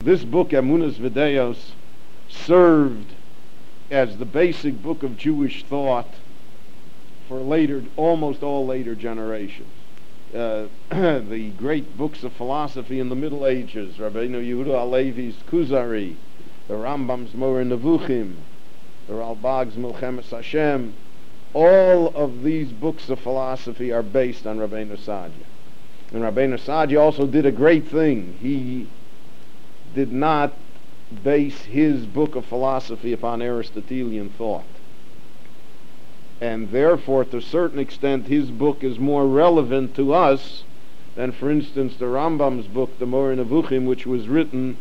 This book, Emunas V'Deos, served as the basic book of Jewish thought for almost all later generations. The great books of philosophy in the Middle Ages, Rabbeinu Yehuda Halevi's Kuzari, the Rambam's Moreh Nevuchim, the Ralbag's Milchemes Hashem, all of these books of philosophy are based on Rabbeinu Saadia. And Rabbeinu Saadia also did a great thing. He did not base his book of philosophy upon Aristotelian thought. And therefore, to a certain extent, his book is more relevant to us than, for instance, the Rambam's book, the Moreh Nevuchim, which was written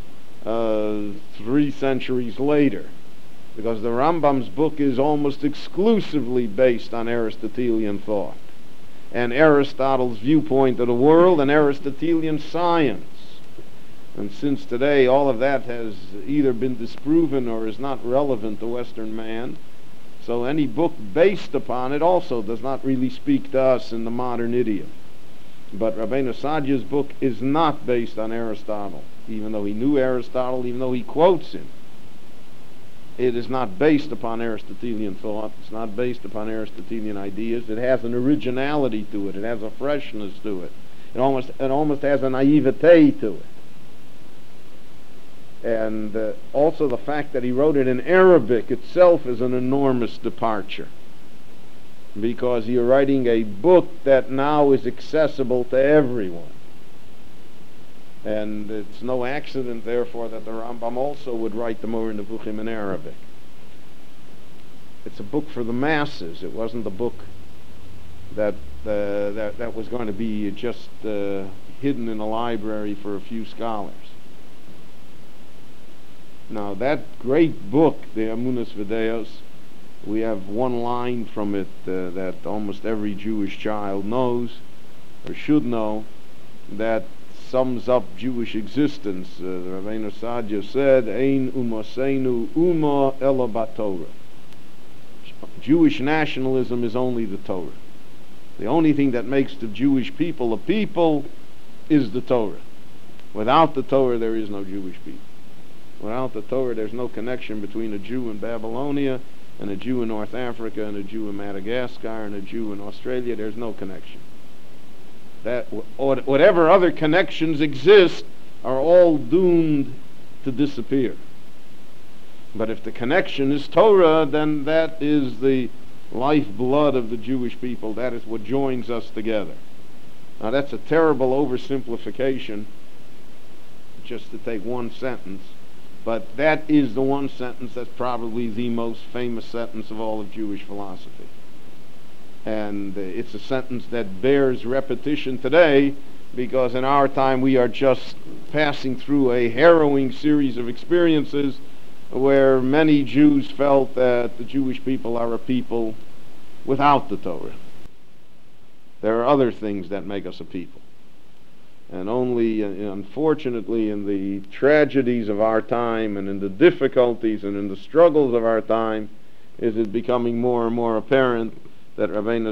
3 centuries later. Because the Rambam's book is almost exclusively based on Aristotelian thought and Aristotle's viewpoint of the world and Aristotelian science. And since today all of that has either been disproven or is not relevant to Western man, so any book based upon it also does not really speak to us in the modern idiom. But Rabbeinu Saadia's book is not based on Aristotle, even though he knew Aristotle, even though he quotes him. It is not based upon Aristotelian thought. It's not based upon Aristotelian ideas. It has an originality to it. It has a freshness to it. It almost has a naivete to it. And also the fact that he wrote it in Arabic itself is an enormous departure, because you're writing a book that now is accessible to everyone. And it's no accident, therefore, that the Rambam also would write the Moreh Nevuchim in Arabic. It's a book for the masses. It wasn't a book that was going to be just hidden in a library for a few scholars. Now, that great book, the Emunas V'Deos, we have one line from it that almost every Jewish child knows, or should know, that sums up Jewish existence. Rabbeinu Saadia said, Ein umoseinu uma ela batorah. Jewish nationalism is only the Torah. The only thing that makes the Jewish people a people is the Torah. Without the Torah, there is no Jewish people. Without the Torah, there's no connection between a Jew in Babylonia and a Jew in North Africa and a Jew in Madagascar and a Jew in Australia. There's no connection. That whatever other connections exist are all doomed to disappear. But if the connection is Torah, then that is the lifeblood of the Jewish people. That is what joins us together. Now that's a terrible oversimplification, just to take one sentence, but that is the one sentence that's probably the most famous sentence of all of Jewish philosophy. And it's a sentence that bears repetition today, because in our time we are just passing through a harrowing series of experiences where many Jews felt that the Jewish people are a people without the Torah. There are other things that make us a people. And only, unfortunately, in the tragedies of our time and in the difficulties and in the struggles of our time is it becoming more and more apparent that Rabbeinu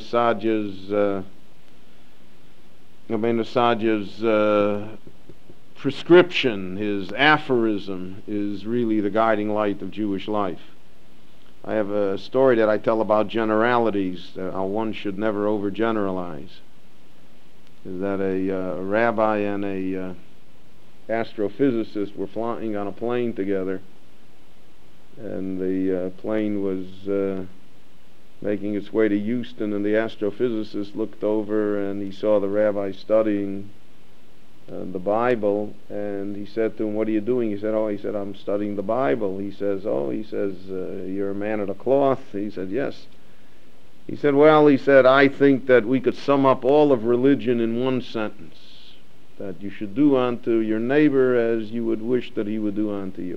Saadia's prescription, his aphorism, is really the guiding light of Jewish life. I have a story that I tell about generalities, how one should never overgeneralize. That a rabbi and a astrophysicist were flying on a plane together, and the plane was making its way to Houston, and the astrophysicist looked over and he saw the rabbi studying the Bible, and he said to him, "What are you doing?" He said, "I'm studying the Bible." He says, "You're a man of the cloth?" He said, "Yes." He said, "Well," he said, "I think that we could sum up all of religion in one sentence, that you should do unto your neighbor as you would wish that he would do unto you."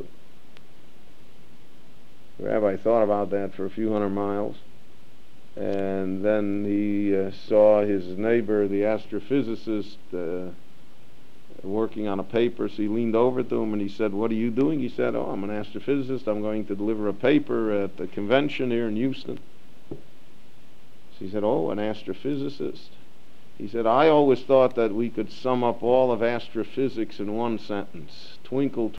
The rabbi thought about that for a few hundred miles, and then he saw his neighbor, the astrophysicist, working on a paper, so he leaned over to him and he said, "What are you doing?" He said, "Oh, I'm an astrophysicist. I'm going to deliver a paper at the convention here in Houston." So he said, "Oh, an astrophysicist?" He said, "I always thought that we could sum up all of astrophysics in one sentence. Twinkle,